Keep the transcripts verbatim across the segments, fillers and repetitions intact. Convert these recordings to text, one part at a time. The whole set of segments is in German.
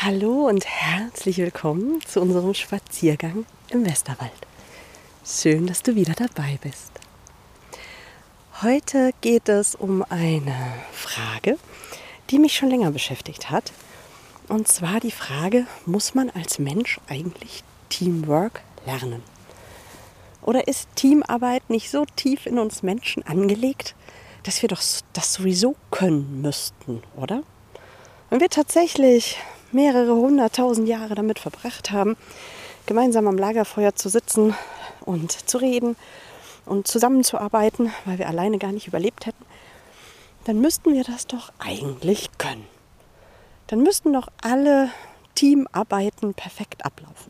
Hallo und herzlich willkommen zu unserem Spaziergang im Westerwald. Schön, dass du wieder dabei bist. Heute geht es um eine Frage, die mich schon länger beschäftigt hat. Und zwar die Frage, muss man als Mensch eigentlich Teamwork lernen? Oder ist Teamarbeit nicht so tief in uns Menschen angelegt, dass wir doch das sowieso können müssten, oder? Wenn wir tatsächlich mehrere hunderttausend Jahre damit verbracht haben, gemeinsam am Lagerfeuer zu sitzen und zu reden und zusammenzuarbeiten, weil wir alleine gar nicht überlebt hätten, dann müssten wir das doch eigentlich können. Dann müssten doch alle Teamarbeiten perfekt ablaufen.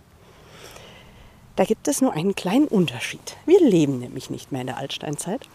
Da gibt es nur einen kleinen Unterschied. Wir leben nämlich nicht mehr in der Altsteinzeit.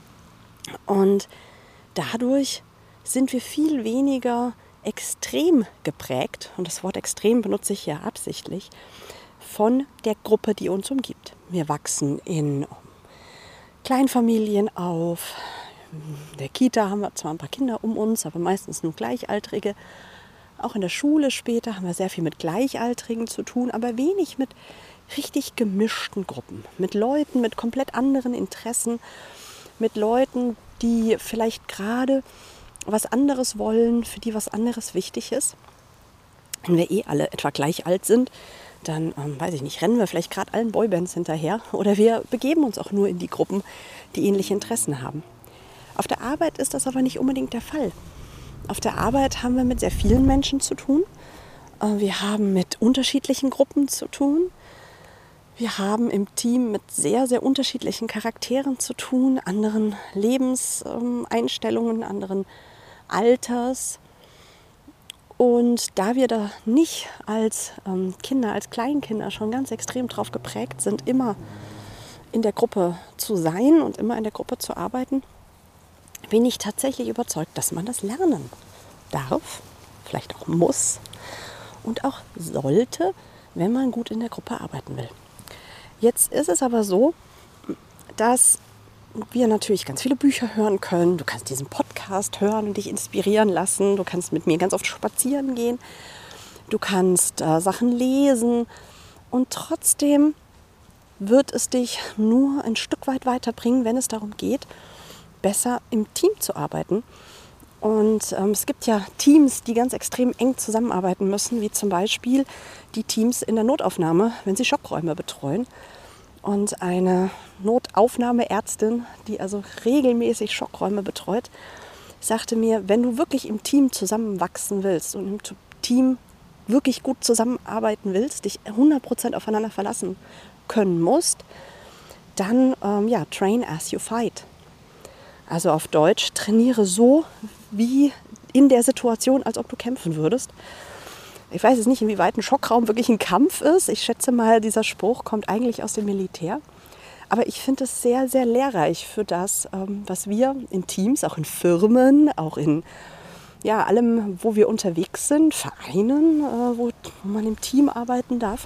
Und dadurch sind wir viel weniger extrem geprägt, und das Wort extrem benutze ich ja absichtlich, von der Gruppe, die uns umgibt. Wir wachsen in Kleinfamilien auf. In der Kita haben wir zwar ein paar Kinder um uns, aber meistens nur Gleichaltrige. Auch in der Schule später haben wir sehr viel mit Gleichaltrigen zu tun, aber wenig mit richtig gemischten Gruppen. Mit Leuten mit komplett anderen Interessen, mit Leuten, die vielleicht gerade was anderes wollen, für die was anderes wichtig ist. Wenn wir eh alle etwa gleich alt sind, dann, ähm, weiß ich nicht, rennen wir vielleicht gerade allen Boybands hinterher oder wir begeben uns auch nur in die Gruppen, die ähnliche Interessen haben. Auf der Arbeit ist das aber nicht unbedingt der Fall. Auf der Arbeit haben wir mit sehr vielen Menschen zu tun. Äh, wir haben mit unterschiedlichen Gruppen zu tun. Wir haben im Team mit sehr, sehr unterschiedlichen Charakteren zu tun, anderen Lebenseinstellungen, anderen Alters. Und da wir da nicht als ähm, Kinder, als Kleinkinder schon ganz extrem drauf geprägt sind, immer in der Gruppe zu sein und immer in der Gruppe zu arbeiten, bin ich tatsächlich überzeugt, dass man das lernen darf, vielleicht auch muss und auch sollte, wenn man gut in der Gruppe arbeiten will. Jetzt ist es aber so, dass wir natürlich ganz viele Bücher hören können. Du kannst diesen Podcast hören und dich inspirieren lassen. Du kannst mit mir ganz oft spazieren gehen. Du kannst äh, Sachen lesen. Und trotzdem wird es dich nur ein Stück weit weiterbringen, wenn es darum geht, besser im Team zu arbeiten. Und ähm, es gibt ja Teams, die ganz extrem eng zusammenarbeiten müssen, wie zum Beispiel die Teams in der Notaufnahme, wenn sie Schockräume betreuen. Und eine Notaufnahmeärztin, die also regelmäßig Schockräume betreut, sagte mir, wenn du wirklich im Team zusammenwachsen willst und im Team wirklich gut zusammenarbeiten willst, dich hundert Prozent aufeinander verlassen können musst, dann ähm, ja, train as you fight. Also auf Deutsch, trainiere so wie in der Situation, als ob du kämpfen würdest. Ich weiß jetzt nicht, inwieweit ein Schockraum wirklich ein Kampf ist. Ich schätze mal, dieser Spruch kommt eigentlich aus dem Militär. Aber ich finde es sehr, sehr lehrreich für das, was wir in Teams, auch in Firmen, auch in ja, allem, wo wir unterwegs sind, Vereinen, wo man im Team arbeiten darf,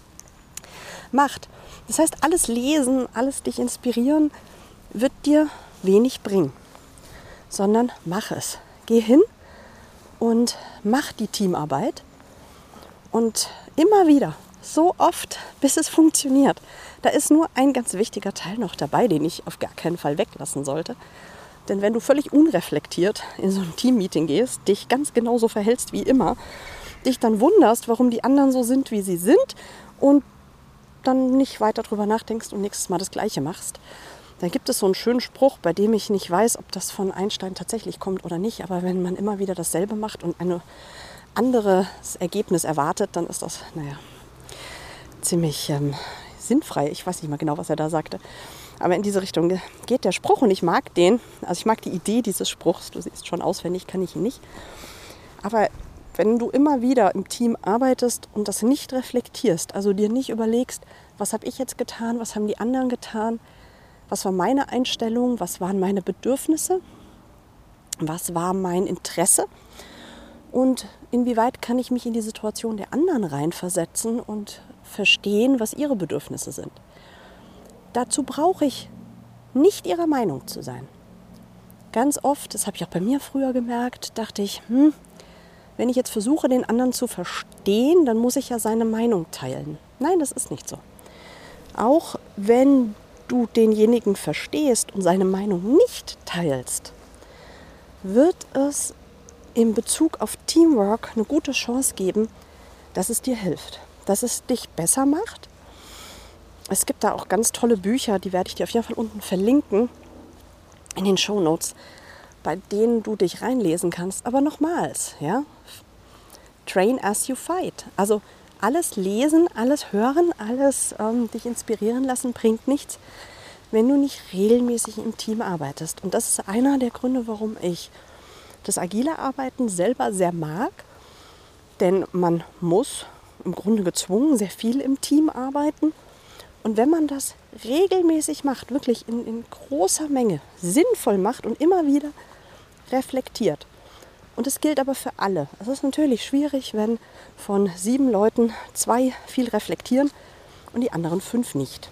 macht. Das heißt, alles lesen, alles dich inspirieren, wird dir wenig bringen, sondern mach es. Geh hin und mach die Teamarbeit. Und immer wieder, so oft, bis es funktioniert. Da ist nur ein ganz wichtiger Teil noch dabei, den ich auf gar keinen Fall weglassen sollte. Denn wenn du völlig unreflektiert in so ein Teammeeting gehst, dich ganz genauso verhältst wie immer, dich dann wunderst, warum die anderen so sind, wie sie sind und dann nicht weiter drüber nachdenkst und nächstes Mal das Gleiche machst, dann gibt es so einen schönen Spruch, bei dem ich nicht weiß, ob das von Einstein tatsächlich kommt oder nicht. Aber wenn man immer wieder dasselbe macht und eine anderes Ergebnis erwartet, dann ist das, naja, ziemlich ähm, sinnfrei. Ich weiß nicht mal genau, was er da sagte. Aber in diese Richtung geht der Spruch und ich mag den. Also ich mag die Idee dieses Spruchs. Du siehst schon, auswendig kann ich ihn nicht. Aber wenn du immer wieder im Team arbeitest und das nicht reflektierst, also dir nicht überlegst, was habe ich jetzt getan, was haben die anderen getan, was war meine Einstellung, was waren meine Bedürfnisse, was war mein Interesse, und inwieweit kann ich mich in die Situation der anderen reinversetzen und verstehen, was ihre Bedürfnisse sind. Dazu brauche ich nicht ihrer Meinung zu sein. Ganz oft, das habe ich auch bei mir früher gemerkt, dachte ich, hm, wenn ich jetzt versuche, den anderen zu verstehen, dann muss ich ja seine Meinung teilen. Nein, das ist nicht so. Auch wenn du denjenigen verstehst und seine Meinung nicht teilst, wird es in Bezug auf Teamwork eine gute Chance geben, dass es dir hilft, dass es dich besser macht. Es gibt da auch ganz tolle Bücher, die werde ich dir auf jeden Fall unten verlinken in den Shownotes, bei denen du dich reinlesen kannst. Aber nochmals, ja, train as you fight. Also alles lesen, alles hören, alles ähm, dich inspirieren lassen, bringt nichts, wenn du nicht regelmäßig im Team arbeitest. Und das ist einer der Gründe, warum ich das agile Arbeiten selber sehr mag. Denn man muss im Grunde gezwungen sehr viel im Team arbeiten. Und wenn man das regelmäßig macht, wirklich in, in großer Menge, sinnvoll macht und immer wieder reflektiert. Und es gilt aber für alle. Es ist natürlich schwierig, wenn von sieben Leuten zwei viel reflektieren und die anderen fünf nicht.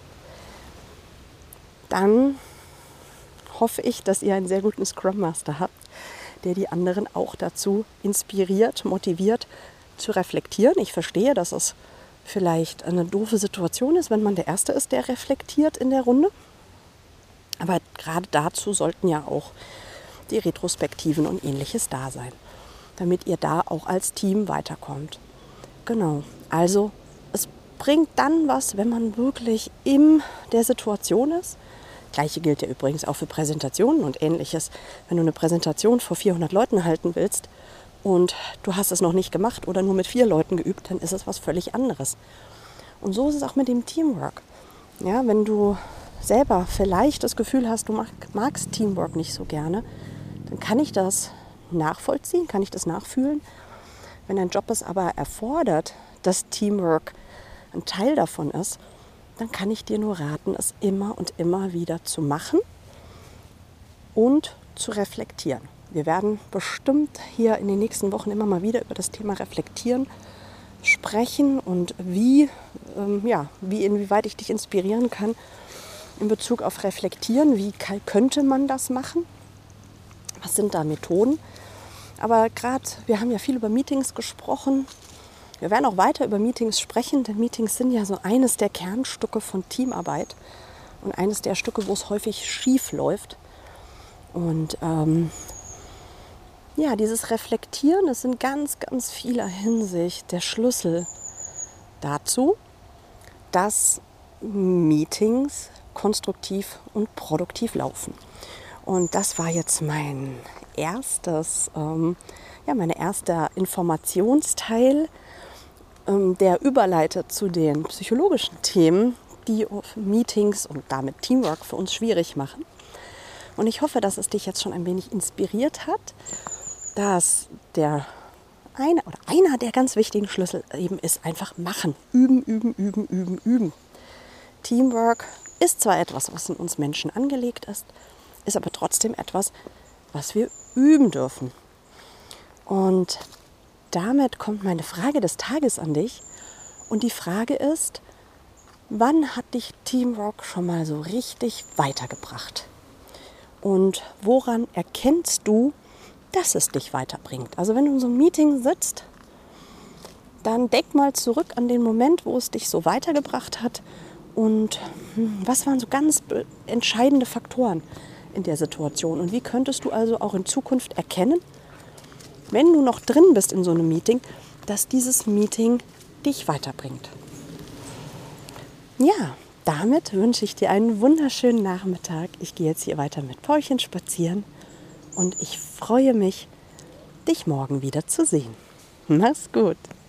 Dann hoffe ich, dass ihr einen sehr guten Scrum Master habt, der die anderen auch dazu inspiriert, motiviert zu reflektieren. Ich verstehe, dass es vielleicht eine doofe Situation ist, wenn man der Erste ist, der reflektiert in der Runde. Aber gerade dazu sollten ja auch die Retrospektiven und Ähnliches da sein, damit ihr da auch als Team weiterkommt. Genau, also es bringt dann was, wenn man wirklich in der Situation ist. Gleiche gilt ja übrigens auch für Präsentationen und Ähnliches. Wenn du eine Präsentation vor vierhundert Leuten halten willst und du hast es noch nicht gemacht oder nur mit vier Leuten geübt, dann ist es was völlig anderes. Und so ist es auch mit dem Teamwork. Ja, wenn du selber vielleicht das Gefühl hast, du mag, magst Teamwork nicht so gerne, dann kann ich das nachvollziehen, kann ich das nachfühlen. Wenn dein Job es aber erfordert, dass Teamwork ein Teil davon ist, dann kann ich dir nur raten, es immer und immer wieder zu machen und zu reflektieren. Wir werden bestimmt hier in den nächsten Wochen immer mal wieder über das Thema Reflektieren sprechen und wie, ähm, ja, wie inwieweit ich dich inspirieren kann in Bezug auf Reflektieren. Wie kann, könnte man das machen? Was sind da Methoden? Aber gerade, wir haben ja viel über Meetings gesprochen. Wir werden auch weiter über Meetings sprechen, denn Meetings sind ja so eines der Kernstücke von Teamarbeit und eines der Stücke, wo es häufig schief läuft. Und ähm, ja, dieses Reflektieren, das in ganz, ganz vieler Hinsicht der Schlüssel dazu, dass Meetings konstruktiv und produktiv laufen. Und das war jetzt mein erstes, ähm, ja, mein erster Informationsteil, ähm, der überleitet zu den psychologischen Themen, die Meetings und damit Teamwork für uns schwierig machen. Und ich hoffe, dass es dich jetzt schon ein wenig inspiriert hat, dass der eine oder einer der ganz wichtigen Schlüssel eben ist einfach machen, üben, üben, üben, üben, üben. Teamwork ist zwar etwas, was in uns Menschen angelegt ist, ist aber trotzdem etwas, was wir üben dürfen. Und damit kommt meine Frage des Tages an dich. Und die Frage ist, wann hat dich Teamwork schon mal so richtig weitergebracht? Und woran erkennst du, dass es dich weiterbringt? Also wenn du in so einem Meeting sitzt, dann denk mal zurück an den Moment, wo es dich so weitergebracht hat. Und hm, was waren so ganz entscheidende Faktoren in der Situation? Und wie könntest du also auch in Zukunft erkennen, wenn du noch drin bist in so einem Meeting, dass dieses Meeting dich weiterbringt? Ja, damit wünsche ich dir einen wunderschönen Nachmittag. Ich gehe jetzt hier weiter mit Paulchen spazieren und ich freue mich, dich morgen wieder zu sehen. Mach's gut.